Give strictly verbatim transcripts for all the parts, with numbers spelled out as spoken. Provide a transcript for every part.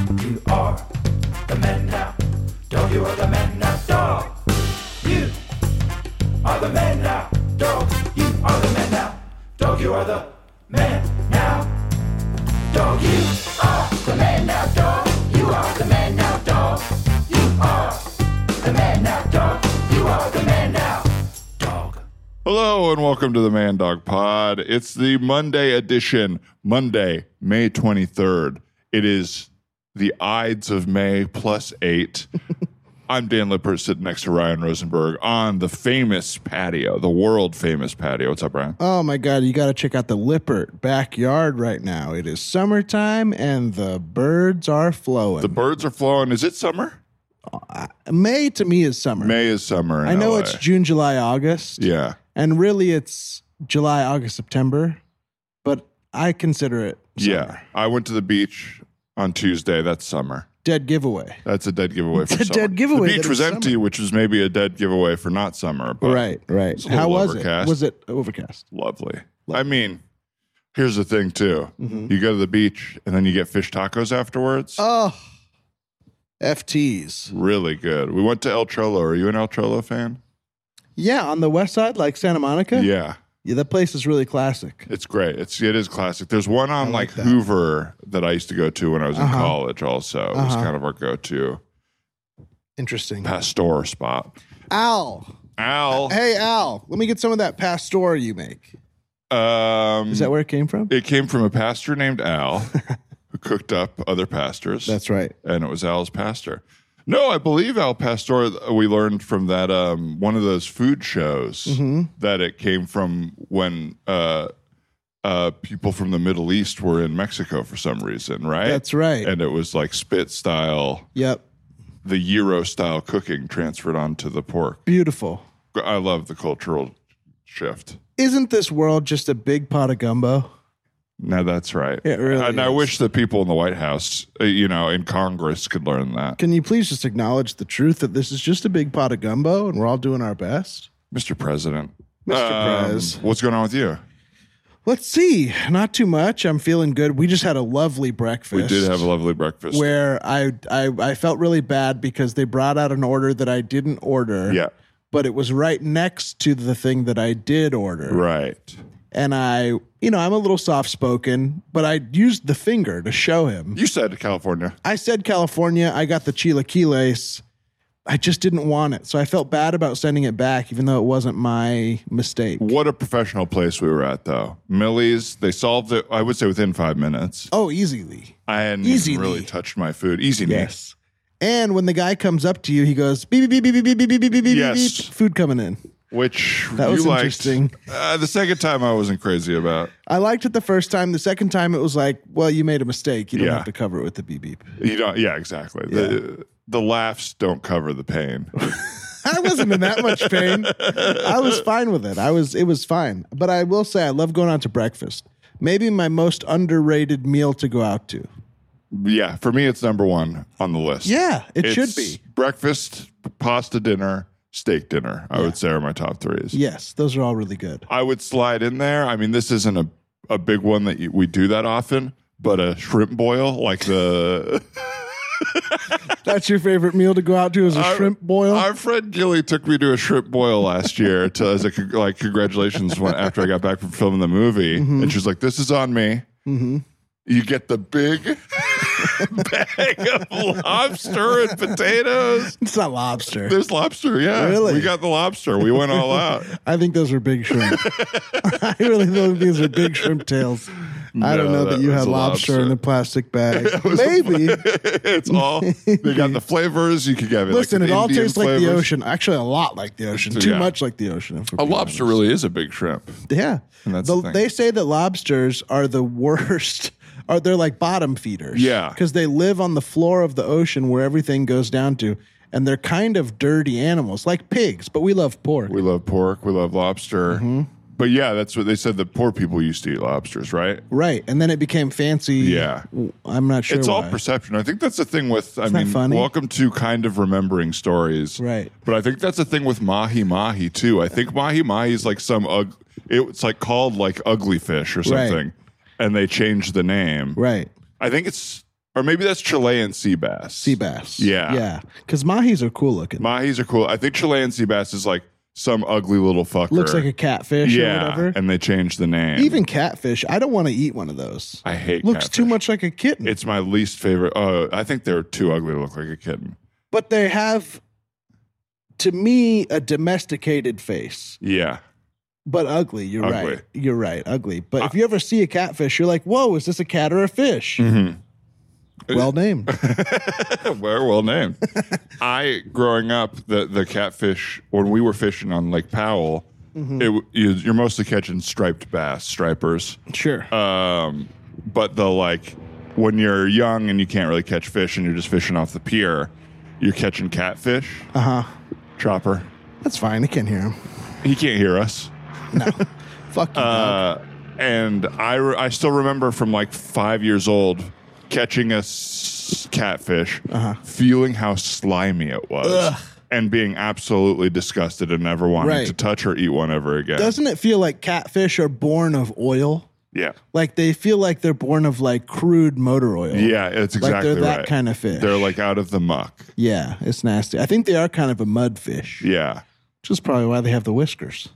You are the man now. Dog, you are the man now. Dog, you are the man now. Dog, you are the man now. Dog, you are the man now. Dog, you are the man now. Dog, you are the man now. Dog, you are the man now. Dog, you are the man now. Dog. Hello and welcome to the Man Dog Pod. It's the Monday edition, Monday, May twenty-third. It is the Ides of May plus eight. I'm Dan Lippert sitting next to Ryan Rosenberg on the famous patio, the world famous patio. What's up, Ryan? Oh my God, you got to check out the Lippert backyard right now. It is summertime and the birds are flowing. The birds are flowing. Is it summer? Uh, May to me is summer. May is summer in I know L A. it's June, July, August. Yeah. And really it's July, August, September, but I consider it summer. Yeah. I went to the beach on Tuesday. That's summer. Dead giveaway. That's a dead giveaway for It's a summer. dead giveaway The beach that was it's empty, summer. which was maybe a dead giveaway for not summer. But Right, right. it's a How little was overcast. it? Was it overcast? Lovely. I mean, here's the thing, too. Mm-hmm. You go to the beach, and then you get fish tacos afterwards. Oh, F Ts. Really good. We went to El Cholo. Are you an El Cholo fan? Yeah, on the west side, like Santa Monica. Yeah. Yeah, that place is really classic. It's great. It's It is classic. There's one on, I like, like that. Hoover that I used to go to when I was in Uh-huh. college also. It was Uh-huh. kind of our go-to Interesting. Pastor spot. Al. Al. Hey, Al, let me get some of that pastor you make. Um, Is that where it came from? It came from a pastor named Al who cooked up other pastors. That's right. And it was Al's pastor. No, I believe Al Pastor, we learned from that um, one of those food shows Mm-hmm. that it came from when uh, uh, people from the Middle East were in Mexico for some reason, right? That's right. And it was like spit style, Yep. the Euro style cooking transferred onto the pork. Beautiful. I love the cultural shift. Isn't this world just a big pot of gumbo? No, that's right. It really and I is. wish the people in the White House, uh, you know, in Congress could learn that. Can you please just acknowledge the truth that this is just a big pot of gumbo and we're all doing our best? Mister President. Mister Um, Prez. What's going on with you? Let's see. Not too much. I'm feeling good. We just had a lovely breakfast. We did have a lovely breakfast. where I, I I felt really bad because they brought out an order that I didn't order. Yeah. But it was right next to the thing that I did order. Right. And I, you know, I'm a little soft spoken, but I used the finger to show him. You said California. I said California. I got the chilaquiles. I just didn't want it. So I felt bad about sending it back, even though it wasn't my mistake. What a professional place we were at, though. Millie's, they solved it, I would say, within five minutes. Oh, easily. I hadn't Easily. even really touched my food. Easy me. Yes. And when the guy comes up to you, he goes, beep, beep, beep, beep, beep, beep, beep, beep, beep, Yes. beep. Food coming in. Which That was you liked. interesting. Uh, the second time I wasn't crazy about. I liked it the first time. The second time it was like, well, you made a mistake. You don't Yeah. have to cover it with the beep beep. You don't, yeah, exactly. The, the laughs don't cover the pain. I wasn't in that much pain. I was fine with it. I was, it was fine. But I will say I love going out to breakfast. Maybe my most underrated meal to go out to. Yeah, for me, it's number one on the list. Yeah, it It's should be. breakfast, pasta dinner, steak dinner, I would say are my top threes. Yes, those are all really good. I would slide in there. I mean, this isn't a, a big one that you, we do that often, but a shrimp boil, like the... That's your favorite meal to go out to is a Our- shrimp boil? Our friend Gilly took me to a shrimp boil last year to, as a con- like congratulations when, after I got back from filming the movie, Mm-hmm. and she was like, "This is on me." You get the big bag of lobster and potatoes. It's not lobster. There's lobster, yeah. Really? We got the lobster. We went all out. I think those are big shrimp. I really think these are big shrimp tails. I don't No, know that, that you was had a lobster, lobster. in a plastic bag. Maybe. It's all they got the flavors. You could get it. Listen, like it all Indian tastes like the flavors. ocean. Actually, a lot like the ocean. Too Yeah. much like the ocean. if we're A being lobster honest. really is a big shrimp. Yeah. And that's The- the thing. They say that lobsters are the worst. Are they're like bottom feeders? Yeah. because they live on the floor of the ocean where everything goes down to, and they're kind of dirty animals, like pigs. But we love pork. We love pork. We love lobster. Mm-hmm. But yeah, that's what they said. The poor people used to eat lobsters, right? Right, and then it became fancy. Yeah. I'm not sure. It's all why. perception. I think that's the thing with, I Isn't that mean, funny? welcome to kind of remembering stories. Right. But I think that's the thing with mahi mahi too. I think mahi mahi is like some, ug- it's like called like ugly fish or something. And they changed the name. Right. I think it's, Or maybe that's Chilean sea bass. Sea bass. Yeah. Yeah. Because mahis are cool looking. Mahis are cool. I think Chilean sea bass is like some ugly little fucker. Looks like a catfish yeah, or whatever. and they changed the name. Even catfish. I don't want to eat one of those. I hate Looks catfish. too much like a kitten. It's my least favorite. Oh, I think they're too ugly to look like a kitten. But they have, to me, a domesticated face. Yeah. But ugly. You're Ugly. right. You're right. Ugly. But if you ever see a catfish, you're like, whoa, is this a cat or a fish? Mm-hmm. Well named. well, well named. I, growing up, the, the catfish, when we were fishing on Lake Powell, Mm-hmm. it, you, you're mostly catching striped bass, stripers. Sure. Um, but the like, when you're young and you can't really catch fish and you're just fishing off the pier, you're catching catfish. Uh huh. Chopper. That's fine. I can't hear him. He can't hear us. No. Fuck you. dog. Uh, and I, re- I still remember from like five years old catching a s- catfish, Uh-huh. feeling how slimy it was, Ugh. and being absolutely disgusted and never wanting Right. to touch or eat one ever again. Doesn't it feel like catfish are born of oil? yeah. Like they feel like they're born of like crude motor oil. Yeah, it's Like exactly they're that right. kind of fish. They're like out of the muck. Yeah, it's nasty. I think they are kind of a mud fish, Yeah. which is probably why they have the whiskers.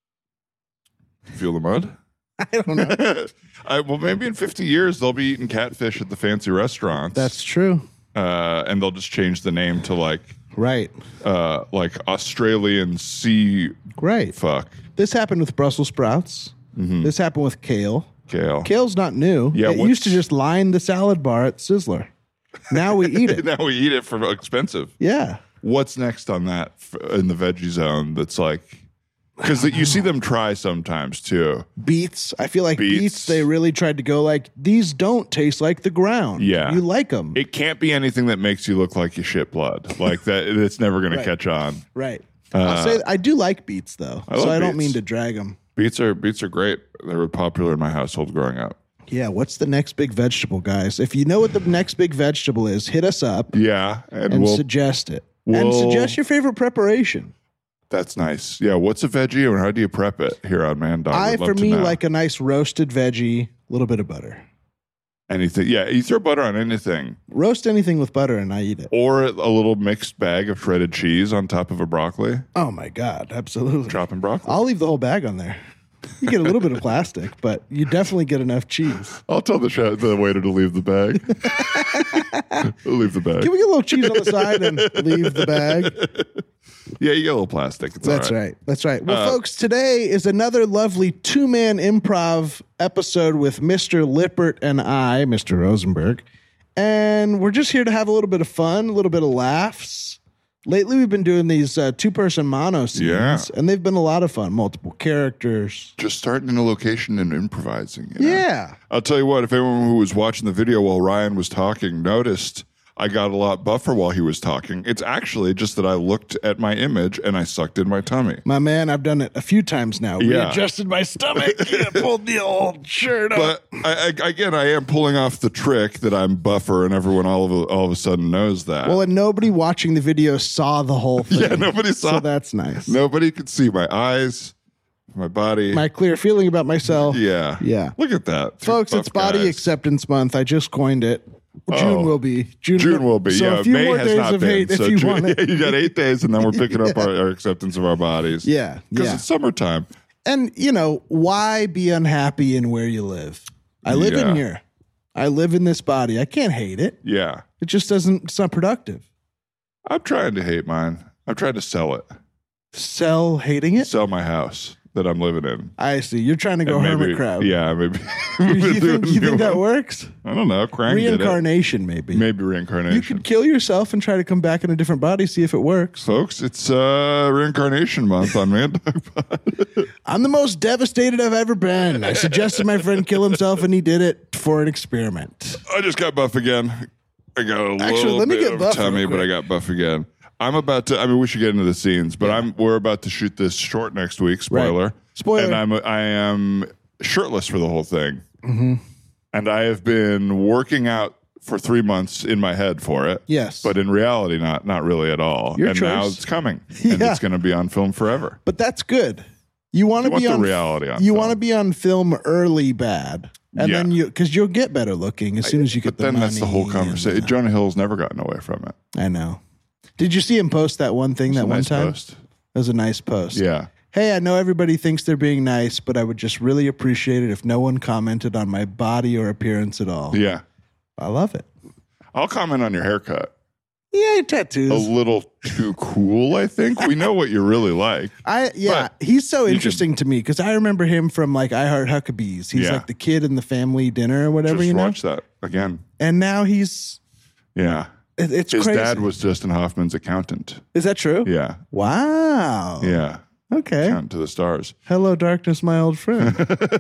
Feel the mud? I don't know. I, well, maybe in fifty years they'll be eating catfish at the fancy restaurants. That's true. uh, and they'll just change the name to like Right. uh, like Australian sea Right. fuck This happened with Brussels sprouts. This happened with kale. kale. Kale's not new. Yeah, it what's- used to just line the salad bar at Sizzler. Now we eat it. Now we eat it for expensive. Yeah. What's next on that f- in the veggie zone? That's like because you see them try sometimes too. Beets. I feel like Beets. beets. they really tried to go like, these don't taste like the ground. Yeah. You like them. It can't be anything that makes you look like you shit blood. Like that, it's never going Right. to catch on. right. I'll say I do like beets though. I so love I don't beets. mean to drag them. Beets are beets are great. They were popular in my household growing up. Yeah. What's the next big vegetable, guys? If you know what the next big vegetable is, hit us up Yeah, and, and we'll, suggest it. and we'll- suggest your favorite preparation. that's nice. Yeah, what's a veggie and how do you prep it here on Man Dog? I, Would love for to me, know. like a nice roasted veggie, a little bit of butter. anything. Yeah, you throw butter on anything, Roast anything with butter and I eat it. or a little mixed bag of shredded cheese on top of a broccoli. Oh my God. Absolutely. Chopping broccoli. I'll leave the whole bag on there. You get a little bit of plastic, but you definitely get enough cheese. I'll tell the chef, the waiter to leave the bag. We'll leave the bag. Can we get a little cheese on the side and leave the bag? Yeah, you get a little plastic. It's That's all right. That's right. Well, Uh, folks, today is another lovely two man improv episode with Mister Lippert and I, Mister Rosenberg. And we're just here to have a little bit of fun, a little bit of laughs. Lately, we've been doing these uh, two person mono scenes, Yeah. and they've been a lot of fun. Multiple characters. Just starting in a location and improvising. you know? Yeah. I'll tell you what, if anyone who was watching the video while Ryan was talking noticed I got a lot buffer while he was talking, it's actually just that I looked at my image and I sucked in my tummy. My man, I've done it a few times now. Yeah. Readjusted my stomach, yeah, pulled the old shirt up. But I, I, again, I am pulling off the trick that I'm buffer, and everyone all of a, all of a sudden knows that. Well, and nobody watching the video saw the whole thing. yeah, nobody saw. So that's nice. Nobody could see my eyes, my body. My clear feeling about myself. yeah, Yeah. Look at that, Two Folks, it's buff Body guys. Acceptance Month. I just coined it. June Oh. will be. June, June will be. So yeah, a few May more has days not of been. hate if so you June- want it. you got eight days, and then we're picking up our, our acceptance of our bodies. Yeah, because yeah. it's summertime. And, you know, why be unhappy in where you live? I live Yeah. in here. I live in this body. I can't hate it. Yeah, It just doesn't, it's not productive. I'm trying to hate mine. I'm trying to sell it, Sell hating it? sell my house that I'm living in. I see. You're trying to go And hermit maybe- crab. Yeah, maybe. You think, you think that works? I don't know. Krang did it. Reincarnation, maybe. Maybe You reincarnation. could kill yourself and try to come back in a different body, see if it works. Folks, it's uh, reincarnation month on Man Dog Pod. I'm the most devastated I've ever been. I suggested my friend kill himself, and he did it for an experiment. I just got buff again. I got a Actually, little let me bit get of buff tummy, real but I quick. got buff again. I'm about to. I mean, we should get into the scenes, but I'm. We're about to shoot this short next week. Spoiler. Right. Spoiler. And I'm. I am shirtless for the whole thing. Mm-hmm. And I have been working out for three months in my head for it. Yes. But in reality, not not really at all. Your and now choice. it's coming, and Yeah. it's going to be on film forever. But that's good. You want You to want be the on reality on You film. want to be on film early bad. And Yeah. then you, because you'll get better looking as soon as you get But the then money. that's the whole and, conversation. uh, Jonah Hill's never gotten away from it. I know. Did you see him post that one thing It's that a one nice time? post. It was a nice post. Yeah. Hey, I know everybody thinks they're being nice, but I would just really appreciate it if no one commented on my body or appearance at all. Yeah. I love it. I'll comment on your haircut. Yeah, tattoos. A little too cool, I think. We know what you're really like. I yeah, But he's so you interesting to me because I remember him from like I Heart Huckabees. He's Yeah. like the kid in the family dinner or whatever, Just you know. watch that again. And now he's Yeah. it- it's His crazy. dad was Justin Hoffman's accountant. Is that true? Yeah. Wow. Yeah. Okay. Accountant to the stars. Hello, darkness, my old friend.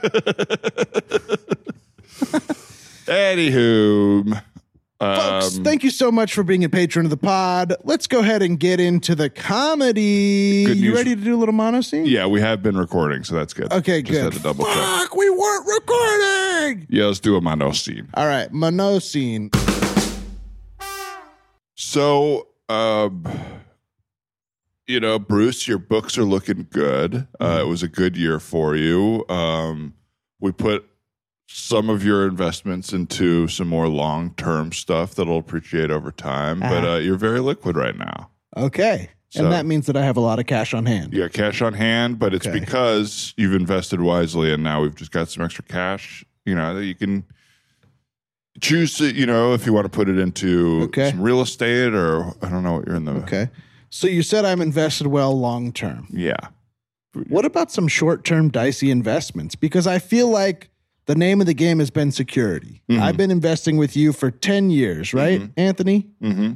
Anywho. Folks, Um, thank you so much for being a patron of the pod. Let's go ahead and get into the comedy. Good You news. ready to do a little mono scene? yeah, we have been recording, so that's good. Okay, Just good. had to double check. Fuck, we weren't recording. Yeah, let's do a mono scene. All right, mono scene. So, um, you know, Bruce, your books are looking good. Uh, it was a good year for you. Um, we put some of your investments into some more long-term stuff that'll appreciate over time, but Uh-huh. uh, you're very liquid right now. Okay. So- and that means that I have a lot of cash on hand. You got cash on hand, but it's Okay. because you've invested wisely, and now we've just got some extra cash. You know that you can choose to, you know, if you want to put it into Okay. some real estate, or I don't know what you're in the. Okay. So you said I'm invested well long term. Yeah. What about some short term dicey investments? Because I feel like the name of the game has been security. Mhm. I've been investing with you for ten years, right, Mhm. Anthony? Mm-hmm.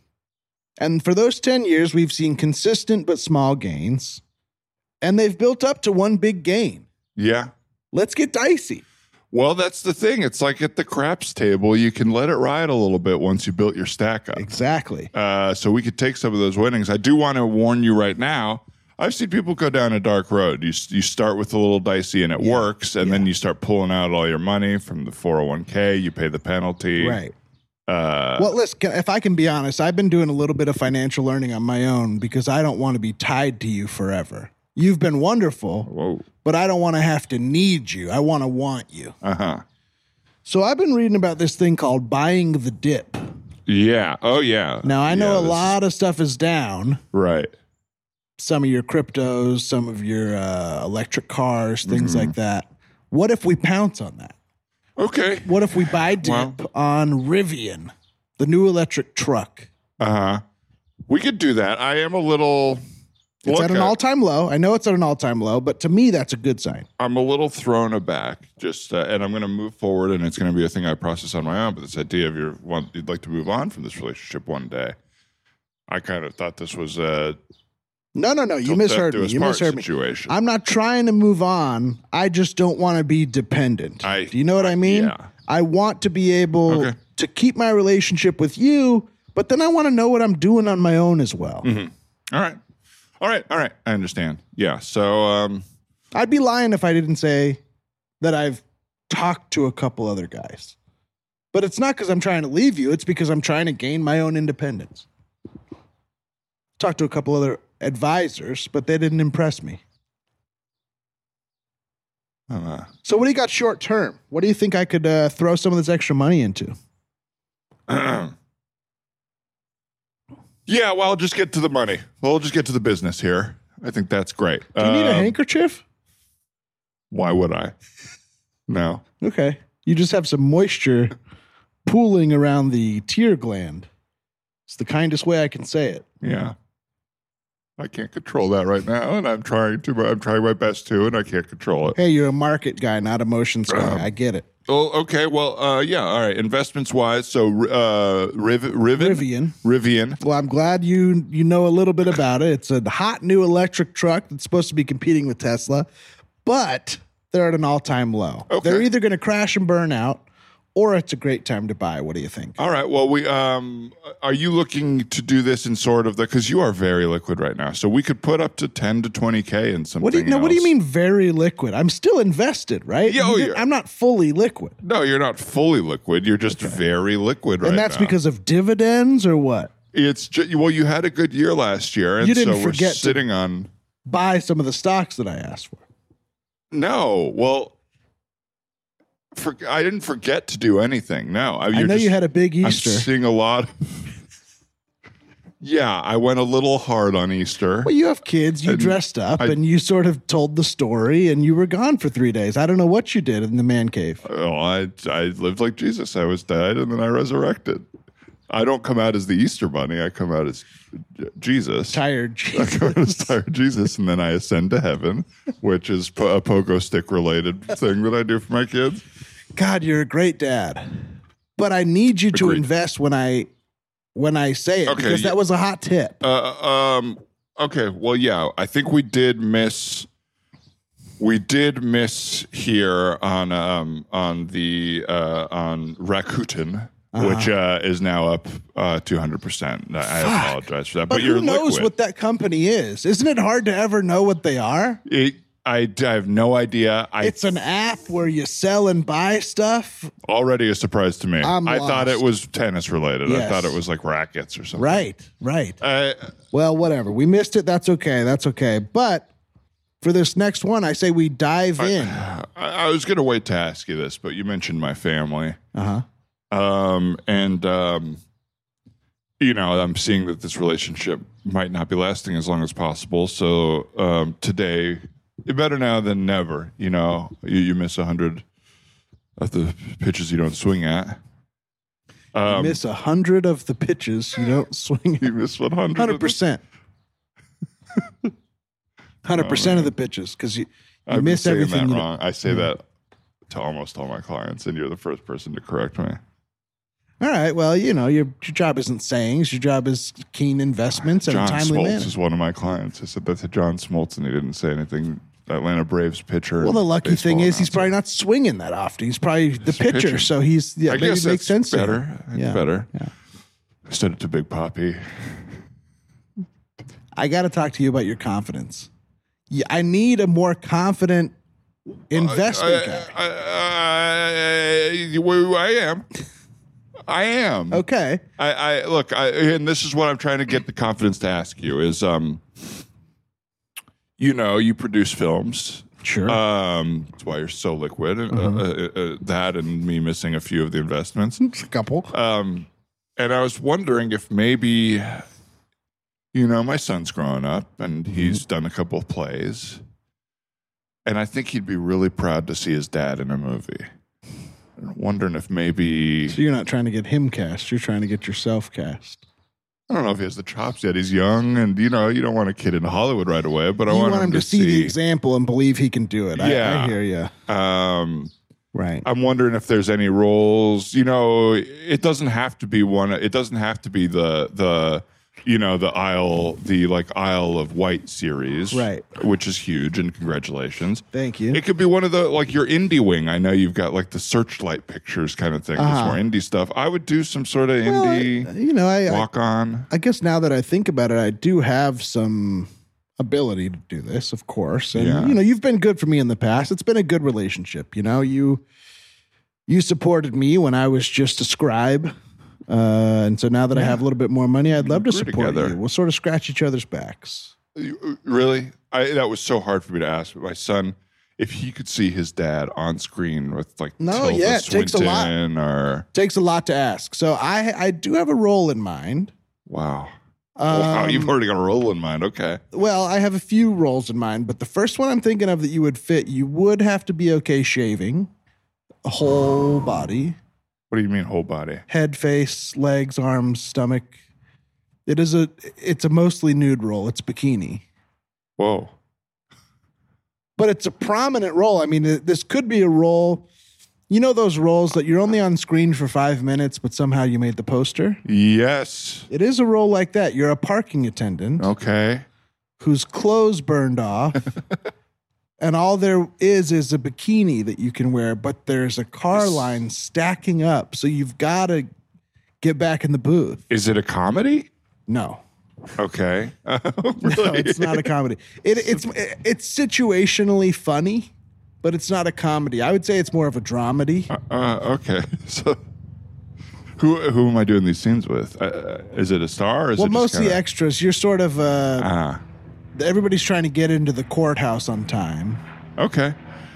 And for those ten years, we've seen consistent but small gains, and they've built up to one big gain. Yeah. Let's get dicey. Well, that's the thing. It's like at the craps table, you can let it ride a little bit once you built your stack up. Exactly. Uh, so we could take some of those winnings. I do want to warn you right now. I've seen people go down a dark road. You you start with a little dicey and it Yeah. works, and then you start pulling out all your money from the four oh one k. You pay the penalty. Right. Uh, Well, listen, if I can be honest, I've been doing a little bit of financial learning on my own because I don't want to be tied to you forever. You've been wonderful, whoa. but I don't want to have to need you. I want to want you. Uh huh. So I've been reading about this thing called buying the dip. Yeah. Oh yeah. Now, I know Yeah, a this lot of stuff is down. is- right. Some of your cryptos, some of your uh, electric cars, things Mm-hmm. like that. What if we pounce on that? Okay. What if we buy dip Well- on Rivian, the new electric truck? Uh huh. We could do that. I am a little. It's Look, at an I- all-time low. I know it's at an all-time low, but to me, that's a good sign. I'm a little thrown aback. Just uh, and I'm going to move forward, and it's going to be a thing I process on my own. But this idea of your want you'd like to move on from this relationship one day, I kind of thought this was a No, no, no. You till death misheard do me. us You part misheard me. situation. I'm not trying to move on. I just don't want to be dependent. I- Do you know what I mean? yeah. I want to be able Okay. to keep my relationship with you, but then I want to know what I'm doing on my own as well. All right, all right, all right. I understand. Yeah. So um, I'd be lying if I didn't say that I've talked to a couple other guys. But it's not because I'm trying to leave you. It's because I'm trying to gain my own independence. Talked to a couple other advisors, but they didn't impress me. uh, So what do you got short term? What do you think I could uh, throw some of this extra money into? yeah. Well, just get to the money. We'll just get to the business here. I think that's great. Do you need a Um, handkerchief? Why would I? No. Okay. You just have some moisture pooling around the tear gland. It's the kindest way I can say it. Yeah. I can't control that right now, and I'm trying to. But I'm trying my best to, and I can't control it. Hey, you're a market guy, not emotions guy. I get it. Oh, okay. Well, uh, yeah. All right. Investments wise, so uh, Riv- Riven, Rivian. Rivian. Well, I'm glad you you know a little bit about it. It's a hot new electric truck that's supposed to be competing with Tesla, but they're at an all-time low. Okay. They're either going to crash and burn out, or it's a great time to buy. What do you think? All right. Well, we um, are you looking to do this in sort of the because you are very liquid right now, so we could put up to ten to twenty k in something. What do you no? What do you else. mean very liquid? I'm still invested, right? Yeah, oh, You- yeah. I'm not fully liquid, No, you're not fully liquid. You're just very liquid right and that's now. because of dividends or what? it's ju- well, you had a good year last year, and You didn't so we're forget to- sitting on. Buy some of the stocks that I asked for. No, well, For, I didn't forget to do anything. No, I, I know just, you had a big I'm Easter. seeing a lot. Yeah, I went a little hard on Easter. Well, you have kids. You And dressed up, I- and you sort of told the story, and you were gone for three days. I don't know what you did in the man cave. Well, I I lived like Jesus. I was dead and then I resurrected. I don't come out as the Easter bunny. I come out as Jesus. Tired. I come out as tired Jesus, and then I ascend to heaven, which is po- a pogo stick related thing that I do for my kids. God, you're a great dad. But I need you to Agreed. invest when I when I say it Okay, because yeah. that was a hot tip. Uh, um. Okay. Well, yeah. I think we did miss. We did miss here on um on the uh on Rakuten, Uh-huh. which uh, is now up uh two hundred percent. I Fuck. apologize for that, but but, you're who knows liquid. what that company is? Isn't it hard to ever know what they are? It, I, I have no idea. I It's an app where you sell and buy stuff. already a surprise to me. I'm I thought it lost. was tennis related. I Yes. thought it was like rackets or something. Right, right. Uh, Well, whatever. We missed it. That's okay. That's okay. But for this next one, I say we dive in. I, I was going to wait to ask you this, but you mentioned my family. Uh huh. Um, and, um, you know, I'm seeing that this relationship might not be lasting as long as possible. So um, today, better now than never. You know, you, you miss a hundred of the pitches you don't swing at. Um, You miss a hundred of the pitches. You don't swing. you miss one hundred. Hundred percent. Hundred percent of the pitches because you, you I've miss been saying everything. that you wrong. I say that to almost all my clients, and you're the first person to correct me. All right. Well, you know, your your job isn't sayings. Your job is keen investments and John a timely Smoltz manner. is one of my clients. I said that to John Smoltz, and he didn't say anything. Atlanta Braves pitcher. Well, the lucky baseball thing is he's announcer. probably not swinging that often. He's probably the He's pitcher, pitching. so he's yeah. I Maybe guess it makes that's sense. to him. better. It's Yeah. better. Yeah. I said it to Big Poppy. I got to talk to you about your confidence. Yeah, I need a more confident investment guy. I, I, I, I, I am. I am. Okay. I, I look, I, and this is what I'm trying to get the confidence to ask you is, um, you know, you produce films. Sure. Um, that's why you're so liquid. Uh, Uh-huh. uh, uh, that and me missing a few of the investments. a couple. Um, and I was wondering if maybe, you know, my son's growing up and he's done a couple of plays, and I think he'd be really proud to see his dad in a movie. I'm wondering if maybe So you're not trying to get him cast. You're trying to get yourself cast. I don't know if he has the chops yet. He's young, and you know, you don't want a kid in Hollywood right away. But I you want, want him to see, the see. example and believe he can do it. I, Yeah. I hear you. Um, Right. I'm wondering if there's any roles. You know, it doesn't have to be one. It doesn't have to be the the you know the Isle the like Isle of Wight series, Right. Which is huge, and congratulations. Thank you. It could be one of the like your indie wing. I know you've got like the Searchlight Pictures kind of thing. It's Uh-huh. more indie stuff. I would do some sort of Well, I- indie you know, I, I walk on. I guess now that I think about it, I do have some ability to do this, of course. And Yeah. you know, you've been good for me in the past. It's been a good relationship. You know, you you supported me when I was just a scribe. Uh, and so now that I have a little bit more money, I'd love to grew support together. you. We'll sort of scratch each other's backs. You- Really? I, that was so hard for me to ask. But my son, if he could see his dad on screen with like No, Tilda yeah, it takes a lot. Swinton or Takes a lot to ask. So I I do have a role in mind. wow, wow, Um, you've already got a role in mind. Okay, Well, I have a few roles in mind, but the first one I'm thinking of that you would fit, you would have to be okay shaving a whole body, what do you mean whole body? head, face, legs, arms, stomach. It is a it's a mostly nude role. It's bikini. Whoa, But it's a prominent role. I mean, th- this could be a role. You know those roles that you're only on screen for five minutes, but somehow you made the poster? yes, It is a role like that. You're a parking attendant okay. whose clothes burned off, and all there is is a bikini that you can wear, but there's a car line stacking up, so you've got to get back in the booth. Is it a comedy? No. Okay, No, it's not a comedy. It, it's it's situationally funny, but it's not a comedy. I would say it's more of a dramedy. uh, okay. So, who who am I doing these scenes with? Uh, is it a star? Or is Well, it just mostly kinda, extras. You're sort of uh, Ah, everybody's trying to get into the courthouse on time. okay.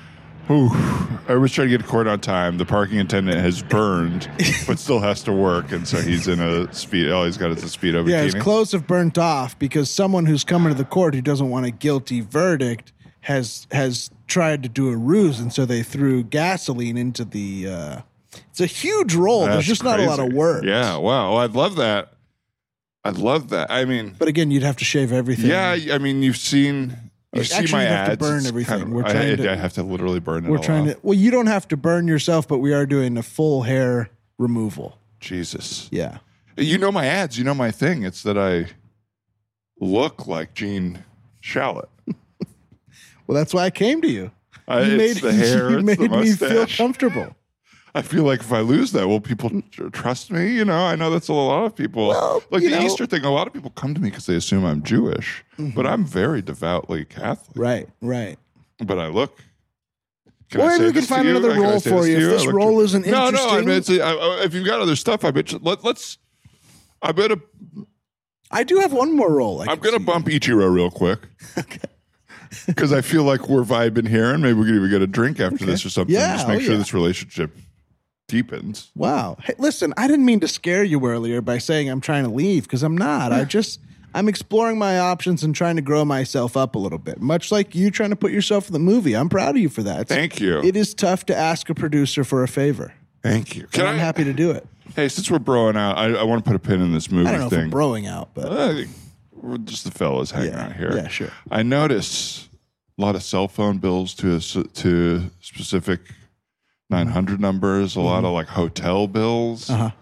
Ooh, I was trying to get to court on time. The parking attendant has burned, but still has to work, and so he's in a speed. All he's got is a speedo Yeah, his bikini. clothes have burnt off because someone who's coming to the court who doesn't want a guilty verdict has has tried to do a ruse, and so they threw gasoline into the. Uh, it's a huge roll. That's There's just not a lot of crazy. work. Yeah, wow. Well, I'd love that. I'd love that. I mean, But again, you'd have to shave everything. yeah. I mean, you've seen. You see Actually, my you'd have to ads. burn It's everything. kind of- We're I, trying to- I have to literally burn it. We're all trying off. to. Well, you don't have to burn yourself, but we are doing a full hair removal. Jesus. Yeah. You know my ads. You know my thing. It's that I look like Gene Shalit. Well, that's why I came to you. I, You it's made, the hair. you It's made the me feel mustache. comfortable. I feel like if I lose that, will people tr- trust me? You know, I know that's a lot of people. Well, like you the know- Easter thing, a lot of people come to me because they assume I'm Jewish, but I'm very devoutly Catholic. Right, right. But I look. Can Or I maybe say we can this to find you? another Can I role say for to you. If I this look role to- isn't no, no. I interesting- mean, it's a, I, if you've got other stuff, I bet you, let, let's. I better. I do have one more role. I I'm can gonna see. bump Ichiro real quick. Because I feel like we're vibing here, and maybe we could even get a drink after this or something. Yeah, just make oh, sure yeah. this relationship deepens. Wow. Hey, listen, I didn't mean to scare you earlier by saying I'm trying to leave because I'm not. I just I'm exploring my options and trying to grow myself up a little bit. Much like you trying to put yourself in the movie. I'm proud of you for that. It's- Thank you. It is tough to ask a producer for a favor. Thank you. And Can I'm I, happy to do it. Hey, since we're broing out, I, I want to put a pin in this movie I don't know thing. if I'm broing out, but I think we're just the fellas hanging Yeah, out here. yeah, sure. I notice a lot of cell phone bills to a, s- to specific nine hundred numbers. A lot of like hotel bills. Mm-hmm. Uh-huh.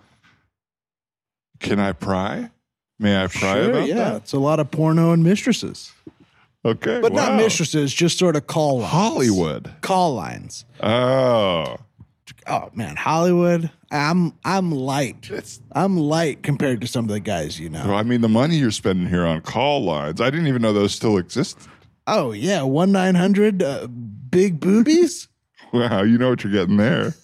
Can I pry? May I pry sure, about yeah, that? it's a lot of porno and mistresses. Okay, But not wow. mistresses, just sort of call lines. Hollywood. Call lines. Oh, Oh man, Hollywood. I'm I'm light. it's. I'm light compared to some of the guys you know. Well, I mean, the money you're spending here on call lines. I didn't even know those still exist. Oh yeah, one nine hundred uh, big boobies. Wow, you know what you're getting there.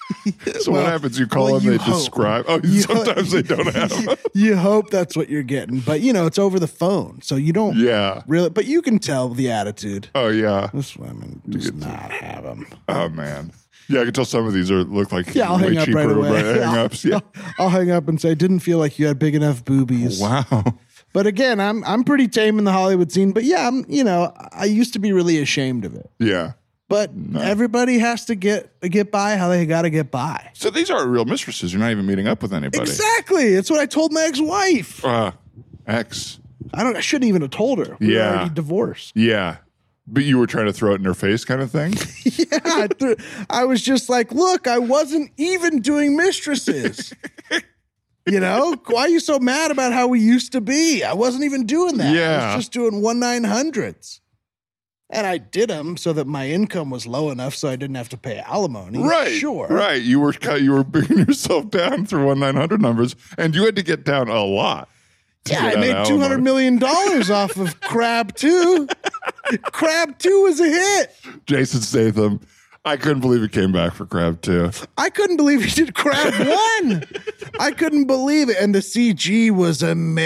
So Well, what happens? You call well, them, you they hope. describe. Oh, You sometimes ho- they don't have them. You hope that's what you're getting, but you know it's over the phone, so you don't Yeah. really. But you can tell the attitude. Oh, yeah. This woman does not have them. Oh, man. Yeah, I can tell some of these are look like Yeah, I'll way hang up cheaper right away. by hang-ups. Yeah. I'll hang up and say, didn't feel like you had big enough boobies. Wow. But again, I'm I'm pretty tame in the Hollywood scene. But yeah, I'm you know I used to be really ashamed of it. Yeah. But everybody has to get get by how they got to get by. So these aren't real mistresses. You're not even meeting up with anybody. Exactly. It's what I told my ex-wife. Uh, ex. I don't. I shouldn't even have told her. We were Yeah. already divorced. Yeah. But you were trying to throw it in her face kind of thing? Yeah. I, threw- I was just like, look, I wasn't even doing mistresses. You know, why are you so mad about how we used to be? I wasn't even doing that. I Yeah. was just doing one nine hundreds. And I did them so that my income was low enough so I didn't have to pay alimony. Right. Sure. Right. You were cut- you were bringing yourself down through one nine hundred numbers, and you had to get down a lot. to Yeah, get I made out two hundred alimony. million dollars off of Crab two. Crab two was a hit. Jason Statham. I couldn't believe he came back for Crab two. I couldn't believe he did Crab one. I couldn't believe it. And the C G was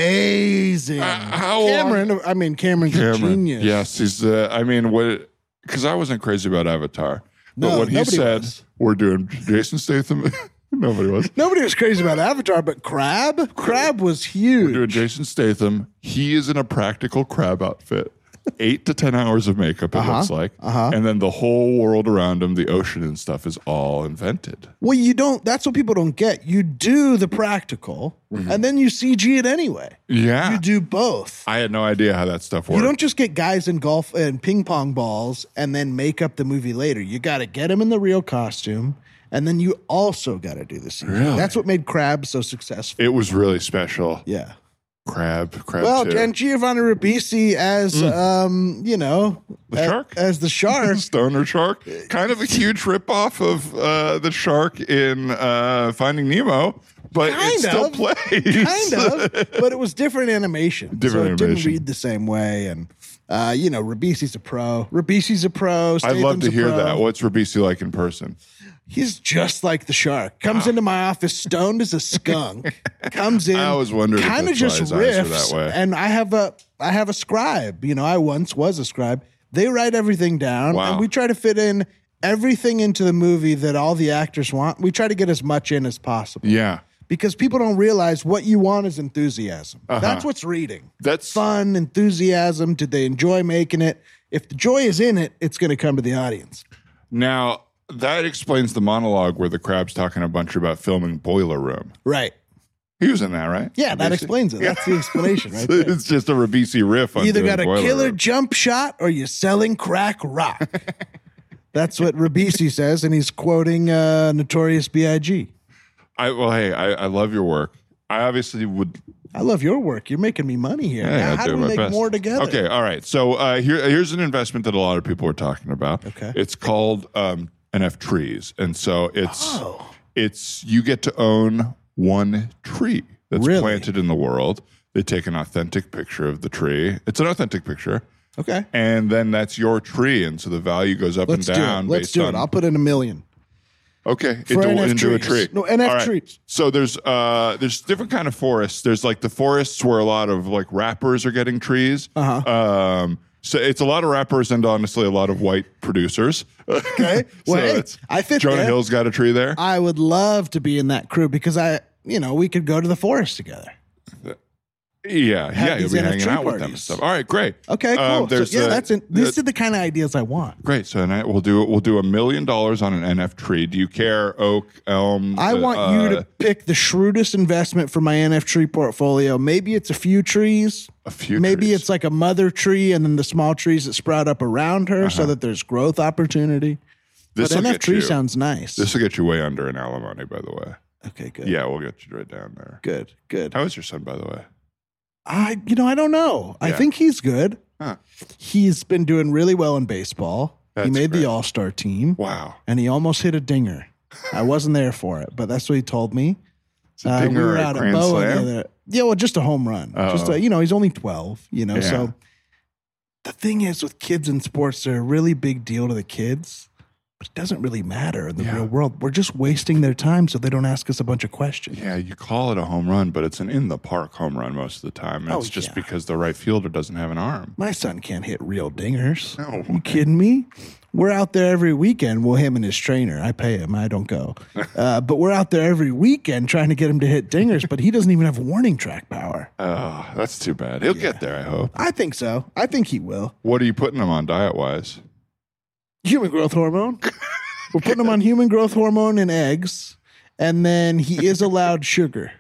amazing. Uh, how Cameron, I mean, Cameron's a Cameron. genius. Yes, he's. Uh, I mean, what? Because I wasn't crazy about Avatar, but No, when he nobody said was. we're doing Jason Statham, nobody was. Nobody was crazy about Avatar, but Crab? Crab was We're huge. doing Jason Statham. He is in a practical crab outfit. Eight to ten hours of makeup, it looks like, uh-huh. and then the whole world around him, the ocean and stuff, is all invented. Well, you don't, that's what people don't get. You do the practical, and then you C G it anyway. Yeah, You do both. I had no idea how that stuff worked. You don't just get guys in golf and ping pong balls and then make up the movie later. You got to get them in the real costume, and then you also got to do the C G. Really? That's what made Crab so successful. It was really special. Yeah. Crab, crab. Well, two. and Giovanni Ribisi as, um, you know, The a- shark? as the shark. Stoner shark, kind of a huge ripoff of uh, the shark in uh, Finding Nemo, but Kind it still of. plays. kind of, but it was different animation. Different so it animation. didn't read the same way. And, uh, you know, Ribisi's a pro. Ribisi's a pro. I'd love Statham's to a hear pro. that. What's Ribisi like in person? He's just like the shark. Comes into my office stoned as a skunk. Comes in. I always wondered if kind of that's why just his eyes were riffs. that way. And I have a I have a scribe. You know, I once was a scribe. They write everything down, Wow. and we try to fit in everything into the movie that all the actors want. We try to get as much in as possible. Yeah. Because people don't realize what you want is enthusiasm. Uh-huh. That's what's reading. That's Fun, enthusiasm. Did they enjoy making it? If the joy is in it, it's going to come to the audience. now that explains the monologue where the crab's talking a bunch about filming Boiler Room. Right. He was in that, right? Yeah, that Ribisi? explains it. That's the explanation right there. It's just a Ribisi riff on You either doing got a Boiler killer Room. jump shot or you're selling crack rock. That's what Ribisi says, and he's quoting uh, Notorious B I G I, well, hey, I, I love your work. I obviously would. I love your work. You're making me money here. Hey, How, I how do do we my make best. more together? Okay, all right. So uh, here, here's an investment that a lot of people are talking about. Okay. It's called um, N F Trees, and so it's Oh. it's you get to own one tree that's Really? planted in the world. They take an authentic picture of the tree. It's an authentic picture. Okay. And then that's your tree, and so the value goes up Let's and do down. it. Let's based do on, it. I'll put in a million. Okay, For into, N F into a trees. tree. No, N F All right. trees. So there's uh there's different kind of forests. There's like the forests where a lot of like rappers are getting trees. Uh-huh. Um, so it's a lot of rappers and honestly a lot of white producers. Okay. so Well, hey, it's, I fit Jonah there. Hill's got a tree there. I would love to be in that crew because I, you know, we could go to the forest together. yeah, yeah, you'll these be N F hanging tree out with them and parties. stuff. All right, great. Okay, cool. Um, So, there's yeah, uh, that's in, these uh, are the kind of ideas I want. great. So and I, we'll do we'll do a million dollars on an N F tree. Do you care? Oak, elm. I want uh, you to pick the shrewdest investment for my N F tree portfolio. Maybe it's a few trees. a few. Maybe trees. it's like a mother tree and then the small trees that sprout up around her so that there's growth opportunity. this But will N F get tree you. sounds nice. This will get you way under in alimony, by the way. okay, good. Yeah, we'll get you right down there. Good, good. How is your son, by the way? I, you know, I don't know. I Yeah. think he's good. Huh. He's been doing really well in baseball. he That's made great. the All Star team, Wow. and he almost hit a dinger. I wasn't there for it, but that's what he told me. It's a Uh, dinger we or were a out at grand Boa the slam? other- yeah, well, just a home run. Just Oh. a, you know, he's only twelve. You know, Yeah. so the thing is with kids in sports, they're a really big deal to the kids, but it doesn't really matter in the Yeah. real world. We're just wasting their time so they don't ask us a bunch of questions. Yeah, you call it a home run, but it's an in the park home run most of the time. And Oh, it's just yeah. because the right fielder doesn't have an arm. My son can't hit real dingers. No. You kidding me? We're out there every weekend. Well, him and his trainer. I pay him. I don't go. Uh, but we're out there every weekend trying to get him to hit dingers, but he doesn't even have warning track power. Oh, that's too bad. He'll get there, I hope. I think so. I think he will. What are you putting him on diet wise? Human growth hormone. We're putting him on human growth hormone and eggs, and then he is allowed sugar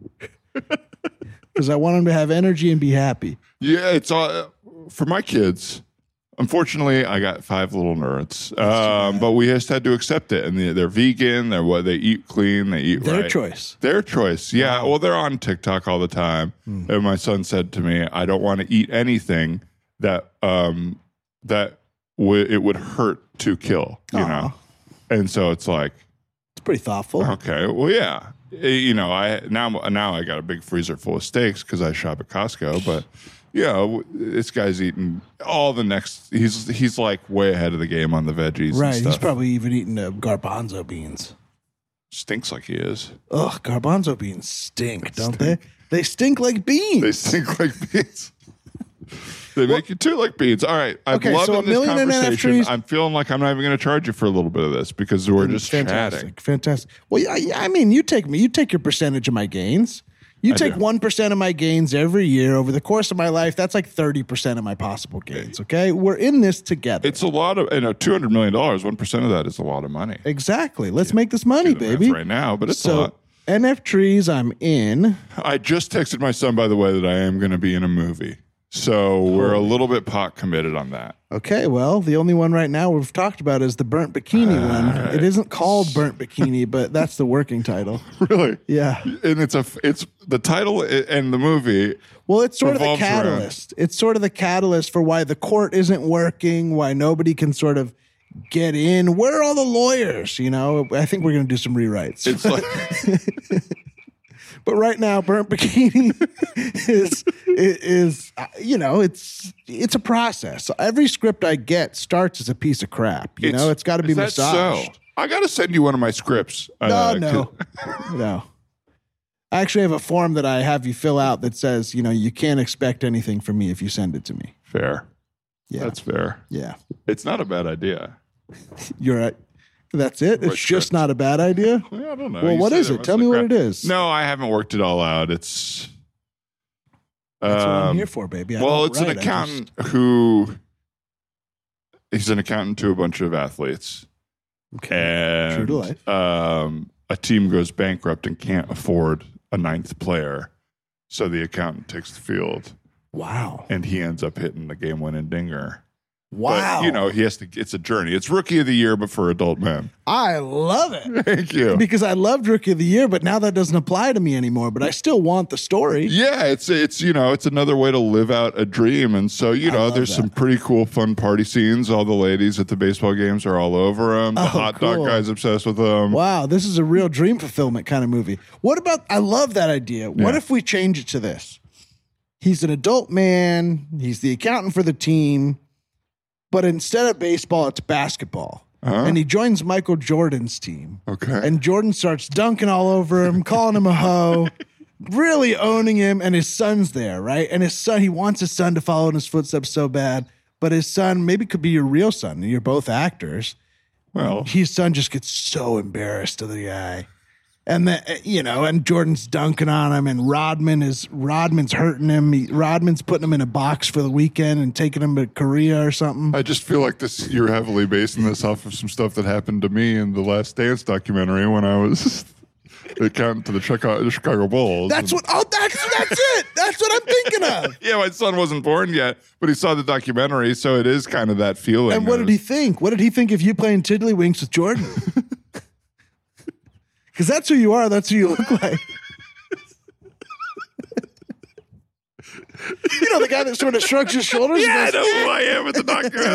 because I want him to have energy and be happy. Yeah, it's all for my kids. Unfortunately, I got five little nerds, um, but we just had to accept it. And they, they're vegan. They're what they eat clean. They eat Their right. choice. Their choice. Yeah. Well, they're on TikTok all the time. Hmm. And my son said to me, "I don't want to eat anything that um, that w- it would hurt to kill." You Aw. know. And so it's like, It's pretty thoughtful. okay, well, yeah, Eh, you know, I now now I got a big freezer full of steaks because I shop at Costco. But you know, this guy's eating all the next. He's he's like way ahead of the game on the veggies. Right. and stuff. He's probably even eating uh, garbanzo beans. Stinks like he is. Ugh, garbanzo beans stink, don't they? They stink like beans. They stink like beans. They make you too like beans. All right, I'm Okay, loving so a this million N F conversation. trees- I'm feeling like I'm not even going to charge you for a little bit of this because we're just fantastic, chatting. fantastic. Well, yeah, yeah, I mean, you take me, you take your percentage of my gains. You I take do. one percent of my gains every year over the course of my life. That's like thirty percent of my possible gains. Okay, we're in this together. It's a lot of, you know, two hundred million dollars. One percent of that is a lot of money. exactly. Let's make this money, Do the math baby. right now, but it's a So lot. N F trees, I'm in. I just texted my son, by the way, that I am going to be in a movie. So we're a little bit pot committed on that. Okay, well, the only one right now we've talked about is the burnt bikini one. It isn't called burnt bikini, but that's the working title. Really? Yeah. And it's a, it's the title and the movie. Well, it's sort of the Revolves around- catalyst. It's sort of the catalyst for why the court isn't working, why nobody can sort of get in. Where are all the lawyers? You know, I think we're going to do some rewrites. It's like, But right now, burnt bikini is is uh, you know it's it's a process. So every script I get starts as a piece of crap. You know, it's got to be is that massaged. So? I got to send you one of my scripts. No, Uh, no, no. I actually have a form that I have you fill out that says, you know, you can't expect anything from me if you send it to me. Fair. Yeah, That's fair. yeah. It's not a bad idea. You're right. That's it? It's Right just script. not a bad idea? Yeah, I don't know. Well, You what said is there it? was Tell a me what gra- it is. No, I haven't worked it all out. It's That's what I'm um, here for, baby. I well, don't it's an write, I accountant who he's an accountant to a bunch of athletes. just- okay. And True to life. Um, a team goes bankrupt and can't afford a ninth player. So the accountant takes the field Wow. and he ends up hitting the game winning dinger. Wow. But, you know, he has to, it's a journey. It's rookie of the year, but for adult men. I love it. Thank you. Because I loved Rookie of the Year, but now that doesn't apply to me anymore. But I still want the story. Yeah, it's it's you know it's another way to live out a dream, and so you I know love there's that. some pretty cool fun party scenes. All the ladies at the baseball games are all over him. The Oh, hot cool. dog guy's obsessed with him. Wow, this is a real dream fulfillment kind of movie. What about, I love that idea. What Yeah. if we change it to this? He's an adult man, he's the accountant for the team, but instead of baseball, it's basketball. Uh-huh. And he joins Michael Jordan's team. Okay. And Jordan starts dunking all over him, calling him a hoe, really owning him. And his son's there, right? And his son, he wants his son to follow in his footsteps so bad. But his son maybe could be your real son. And you're both actors. Well, His son just gets so embarrassed to the guy. And then, you know, and Jordan's dunking on him, and Rodman is Rodman's hurting him. He, Rodman's putting him in a box for the weekend and taking him to Korea or something. I just feel like this. You're heavily basing this off of some stuff that happened to me in the Last Dance documentary when I was the accountant to the Chicago, the Chicago Bulls. That's And- what. Oh, that's that's it. That's what I'm thinking of. Yeah, my son wasn't born yet, but he saw the documentary, so it is kind of that feeling. And what of- did he think? What did he think of you playing Tiddlywinks with Jordan? Because that's who you are. That's who you look like. You know, the guy that sort of shrugs his shoulders. and Yeah, I goes, know who I am at the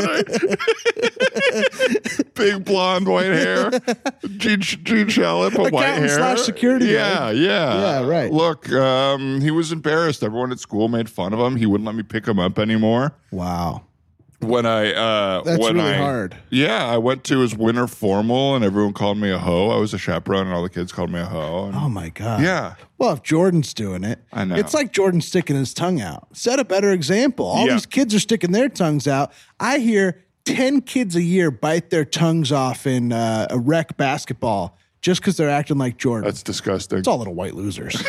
documentary. Big blonde, white hair. Gene, Gene Shalit, but white Accountant hair. slash security Yeah, guard. yeah. Yeah, right. Look, um, he was embarrassed. Everyone at school made fun of him. He wouldn't let me pick him up anymore. Wow. When I, uh, That's when really I, hard. Yeah, I went to his winter formal and everyone called me a hoe. I was a chaperone and all the kids called me a hoe. And- Oh, my God. yeah. Well, if Jordan's doing it, I know. it's like Jordan sticking his tongue out. Set a better example. All Yeah. these kids are sticking their tongues out. I hear ten kids a year bite their tongues off in uh, a rec basketball just because they're acting like Jordan. That's disgusting. It's all little white losers.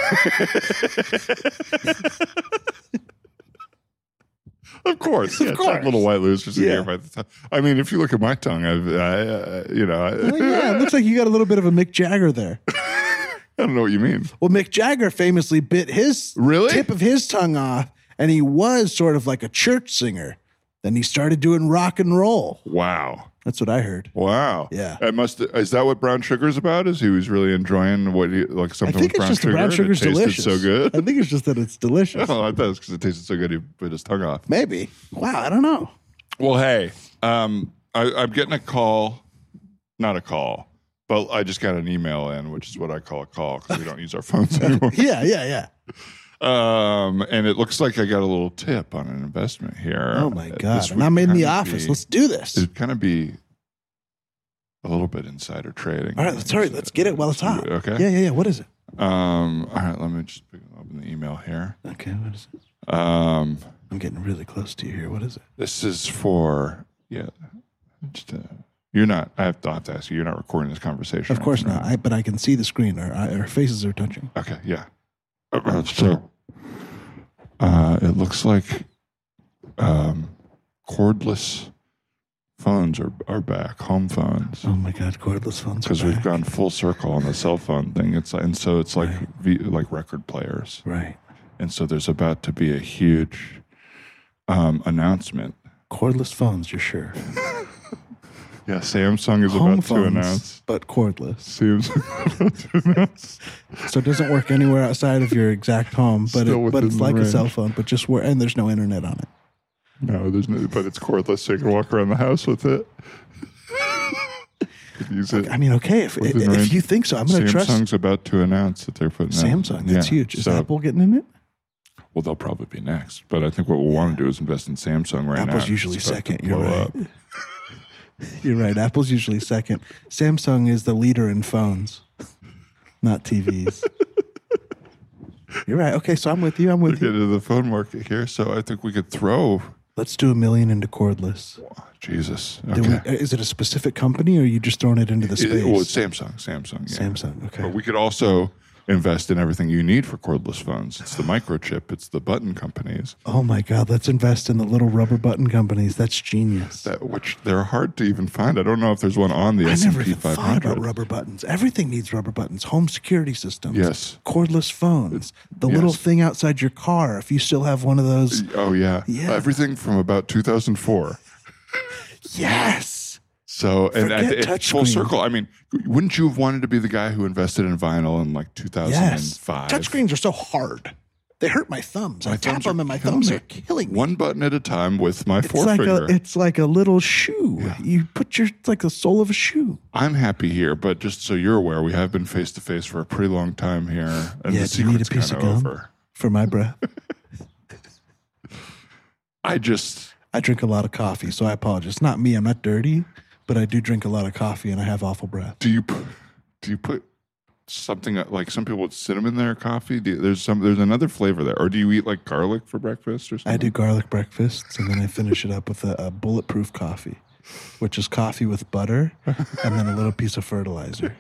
Of course, yeah, course. tough little white losers in Yeah. here by the time. I mean, if you look at my tongue, I've, I, uh, you know, I, Well, yeah, it looks like you got a little bit of a Mick Jagger there. I don't know what you mean. Well, Mick Jagger famously bit his Really? tip of his tongue off, and he was sort of like a church singer. Then he started doing rock and roll. Wow, That's what I heard. wow. Yeah. it must. Is that what brown sugar's about? Is he was really enjoying what he like I something think with it's brown just sugar? the brown and sugar's it tasted delicious. so good. I think it's just that it's delicious. Oh, I thought it was because it tasted so good. He bit his tongue off. Maybe. Wow, I don't know. Well, hey, um, I, I'm getting a call, not a call, but I just got an email in, which is what I call a call because we don't use our phones anymore. Yeah, yeah, yeah. Um, and it looks like I got a little tip on an investment here. Oh my Uh, God. this And would I'm in the kinda office. be- Let's do this. It'd kind of be a little bit insider trading. All right, let's hurry. Let's get it while it's hot. Okay. Yeah, yeah, yeah. What is it? Um. All right. Let me just open the email here. Okay, what is it? Um. I'm getting really close to you here. What is it? This is for yeah. Just, uh, you're not. I have to, I have to ask you. You're not recording this conversation. Of course right? not. I, but I can see the screen. Our, our faces are touching. Okay. Yeah. Uh, So, uh, it looks like um, cordless phones are, are back. Home phones. Oh my God, cordless phones. Because are we've back. gone full circle on the cell phone thing. It's and so it's like Right. v, like record players, Right. and so there's about to be a huge um, announcement. Cordless phones, you're sure. Yeah, Samsung is Home about to phones, announce. but cordless. Samsung is about to announce. So it doesn't work anywhere outside of your exact home, but Still it, but within it's the like a cell range. phone, but just where and there's no internet on it. No, there's no, but it's cordless, so you can walk around the house with it. You can use it. I mean, okay, if Within if range. you think so, I'm going to trust Samsung's about to announce that they're putting out- Samsung. That's Yeah, huge. Is so- Apple getting in it? Well, they'll probably be next, but I think what we'll want to do is invest in Samsung right now. Apple's usually It's about to second. You're blow right. up. You're right. Apple's usually second. Samsung is the leader in phones, not T Vs. You're right. Okay, so I'm with you. I'm We're with you. getting into the phone market here, so I think we could throw Let's do a million into cordless. Jesus. Do Okay. we, is it a specific company, or are you just throwing it into the space? It, well, it's Samsung. Samsung. Yeah. Samsung. Okay. But we could also invest in everything you need for cordless phones. It's the microchip. It's the button companies, Oh my God! Let's invest in the little rubber button companies. That's genius. that which they're hard to even find. I don't know if there's one on the I S never and P even thought five hundred. about rubber buttons. Everything needs rubber buttons. Home security systems. Yes. Cordless phones. The Yes. little thing outside your car. If you still have one of those. Oh yeah. Yeah. Everything from about two thousand four. Yes. So and Forget at, it's full touchscreen. circle. I mean, wouldn't you have wanted to be the guy who invested in vinyl in like two thousand five? Yes. Touchscreens are so hard. They hurt my thumbs. I My tap thumbs them are and my killing thumbs me. are killing me. One button at a time with my It's like forefinger. a it's like a little shoe. You put your it's like the sole of a shoe. I'm happy here, but just so you're aware, we have been face to face for a pretty long time here, and Yeah, the do you need a secret's piece kind of of gum? over. For my breath. I just I drink a lot of coffee, so I apologize. Not me, I'm not dirty, but I do drink a lot of coffee and I have awful breath. do you put do you put something like some people with cinnamon in their coffee? Do you, there's some there's another flavor there, or do you eat like garlic for breakfast or something? I do garlic breakfasts and then I finish it up with a, a bulletproof coffee, which is coffee with butter and then a little piece of fertilizer.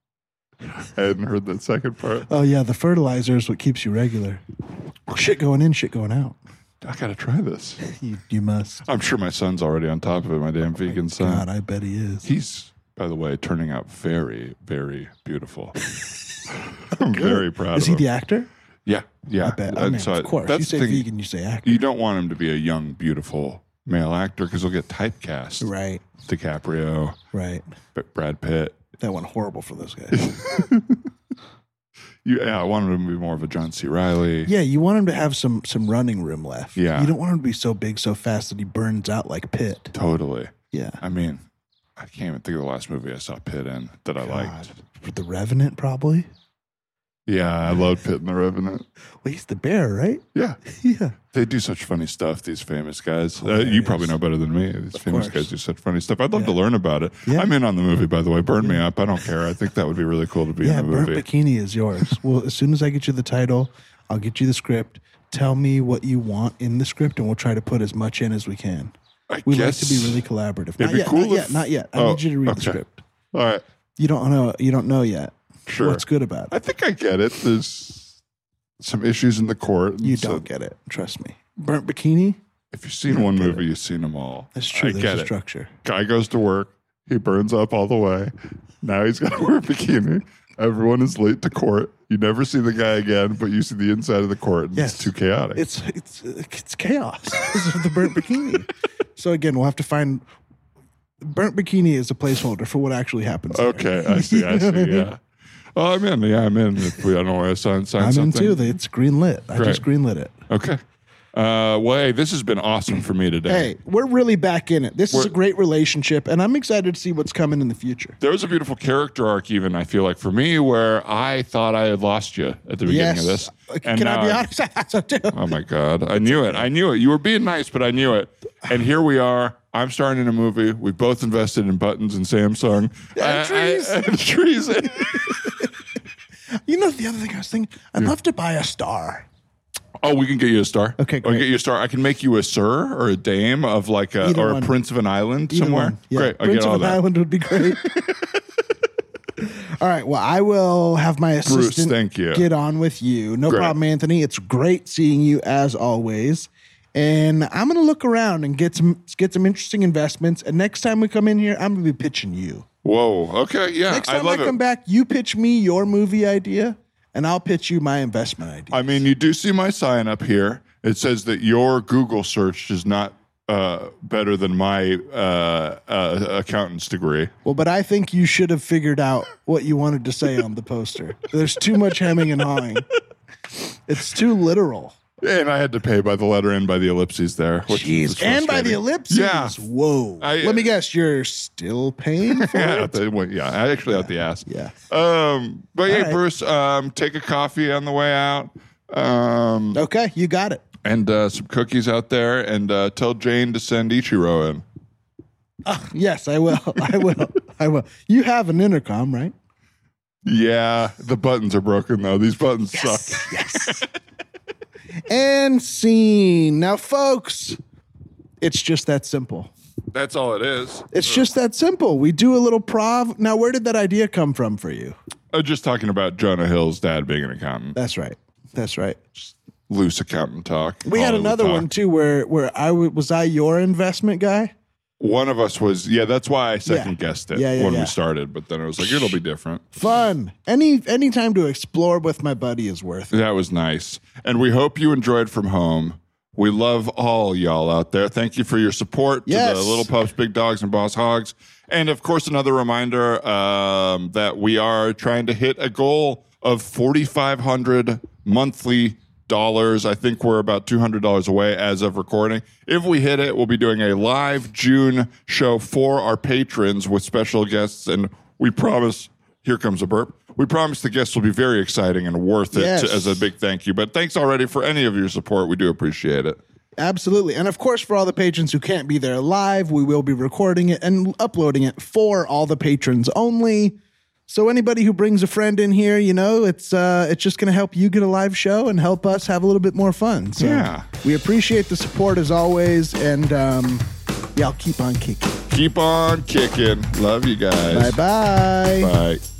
I hadn't heard that second part. Oh yeah, the fertilizer is what keeps you regular. Shit going in, shit going out. I gotta try this. You, you must. I'm sure my son's already on top of it. My damn vegan son. God, I bet he is. He's, by the way, turning out very, very beautiful. I'm very proud Is of he him. the actor? Yeah, yeah. I bet. I And mean, so of course. that's You say the thing. vegan, you say actor. You don't want him to be a young, beautiful male actor because he'll get typecast. Right, DiCaprio, right. B- Brad Pitt. That went horrible for those guys. You, yeah, I wanted him to be more of a John C. Riley. Yeah, you want him to have some some running room left. Yeah. You don't want him to be so big so fast that he burns out like Pitt. Totally. Yeah. I mean, I can't even think of the last movie I saw Pitt in that I liked. God. The Revenant, probably. Yeah, I loved Pitt in The Revenant. Well, he's the bear, right? Yeah. Yeah. They do such funny stuff, these famous guys. Uh, you Hilarious. probably know better than me. These famous course. guys do such funny stuff. I'd love to Yeah. learn about it. Yeah. I'm in on the movie, by the way. Burn me up. I don't care. I think that would be really cool to be Yeah, in the Burnt movie. Bikini is yours. Well, as soon as I get you the title, I'll get you the script. Tell me what you want in the script, and we'll try to put as much in as we can. I We like guess to be really collaborative. it'd Not be yet, cool not if- yet, not yet. I Oh, need you to read okay. the script. All right. You don't know. You don't know yet. Sure. What's good about I it? think I get it. There's some issues in the court. You so don't get it. Trust me. Burnt Bikini. If you've seen one movie, you've seen them all. That's true. I There's get a it. structure. Guy goes to work. He burns up all the way. Now he's got to wear a bikini. Everyone is late to court. You never see the guy again, but you see the inside of the court. And Yes. It's too chaotic. It's it's it's chaos. This is the Burnt Bikini. So again, we'll have to find. Burnt Bikini is a placeholder for what actually happens. there. Okay, I see. I see. Yeah. Oh, I'm in. Yeah, I'm in. If we, I don't know why I sign, sign I'm something. in too. It's green lit. I Great. just green lit it. Okay. Uh, well, hey, this has been awesome for me today. Hey, we're really back in it. This is We're- a great relationship, and I'm excited to see what's coming in the future. There was a beautiful character arc, even I feel like for me, where I thought I had lost you at the beginning Yes. of this. Can now I be honest? I thought so too. Oh my God. I knew it. I knew it. You were being nice, but I knew it. And here we are. I'm starring in a movie. We both invested in buttons and Samsung. And I- trees. I- and trees. You know the other thing I was thinking? I'd love to buy a star. Oh, we can get you a star. Okay, I can great. get you a star. I can make you a sir or a dame of like a, Either or one. a prince of an island Either somewhere. one. Yeah. Great. I Prince get all of an that. Island would be great. All right. Well, I will have my assistant thank you. get on with you. No Great. problem, Anthony. It's great seeing you as always. And I'm going to look around and get some get some interesting investments. And next time we come in here, I'm going to be pitching you. Whoa. Okay. Yeah. Next I time I, love come it. back, you pitch me your movie idea, and I'll pitch you my investment idea. I mean, you do see my sign up here. It says that your Google search is not uh, better than my uh, uh, accountant's degree. Well, but I think you should have figured out what you wanted to say on the poster. There's too much hemming and hawing. It's too literal. And I had to pay by the letter and by the ellipses there. Which was Jeez. And by the frustrating. ellipses. Yeah. Whoa. I- Let me guess, you're still paying for Yeah, it? out the, well, yeah, I actually out the ass. Yeah. Um, but yeah, right. Bruce, um, take a coffee on the way out. Um, Okay, you got it. and uh, some cookies out there, and uh, tell Jane to send Ichiro in. Yes, I will. I will. I will. You have an intercom, right? Yeah, the buttons are broken though. These buttons suck. Yes. And scene. Now, folks, It's just that simple. That's all it is. It's just that simple. We do a little prov. Now, where did that idea come from for you? Uh, just talking about Jonah Hill's dad being an accountant. That's right. That's right. Loose accountant talk. We had Hollywood another talk. one too, where where I w- was I your investment guy. One of us was, yeah, that's why I second guessed it Yeah, yeah, when yeah. we started. But then it was like, it'll be different. Fun. Any any time to explore with my buddy is worth it. That was nice. And we hope you enjoyed From Home. We love all y'all out there. Thank you for your support Yes. to the Little Pups, Big Dogs, and Boss Hogs. And of course, another reminder um, that we are trying to hit a goal of forty-five hundred monthly dollars. I think we're about two hundred dollars away as of recording. If we hit it, we'll be doing a live June show for our patrons with special guests. And we promise, here comes a burp. We promise the guests will be very exciting and worth it Yes. to, as a big thank you. But thanks already for any of your support. We do appreciate it. Absolutely. And of course, for all the patrons who can't be there live, we will be recording it and uploading it for all the patrons only. So anybody who brings a friend in here, you know, it's uh, it's just going to help you get a live show and help us have a little bit more fun. So Yeah. we appreciate the support as always. And um, y'all keep on kicking. Keep on kicking. Love you guys. Bye-bye. Bye.